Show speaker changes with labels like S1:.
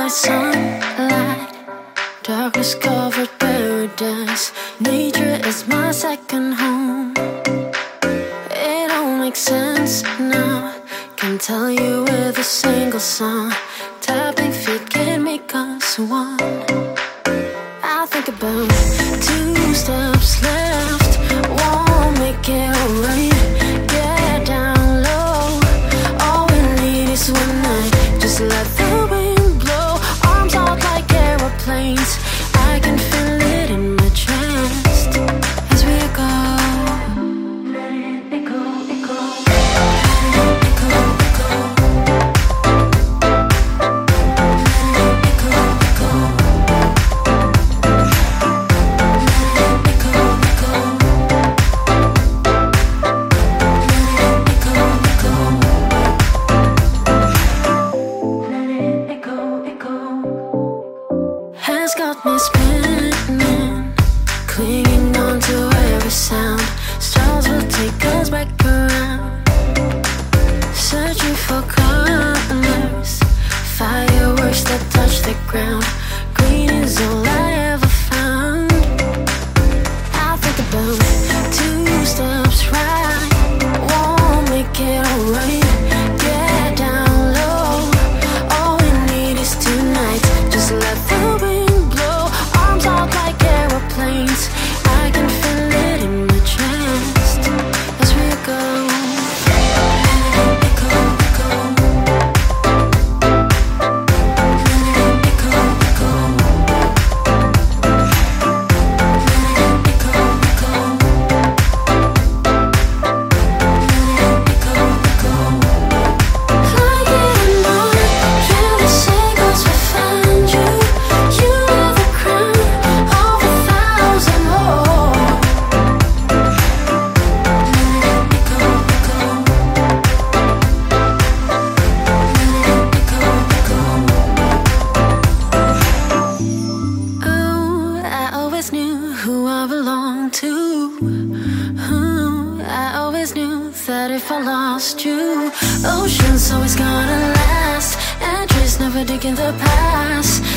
S1: sunlight, darkness covered paradise. Nature is my second home. It all makes sense now. Can tell you with a single song. Tapping feet can make us one. I think about 2 steps left, won't make it alright. Get down low, all we need is one night. Just let the wind blow, arms out like aeroplanes. I can feel it in my chest as we go. Let it go, it go. Let it go, it go. Let it go, it go. Let it go, it go. Let it go, it go. Let it go, it go. Has got me spinning, clinging on to every sound. Stars will take us back around, searching for colors, fireworks that touch the ground. Green is all I ever found. I think about 2 steps right, won't make it alright. Get down low, all we need is tonight. Just let the wind blow, arms out like aeroplanes. I can feel it in my chest as we go. Let it go, it go. Let it go, it go. Let it go, it go. Let it go, it go. Like it or not, feel the seagulls will find you. You are the crown of 1,000 more. Let it go, it go. Let it go, it go. Oh, I always knew who I belonged to. I always knew that if I lost you, ocean's always gonna last, and trees never dig in the past.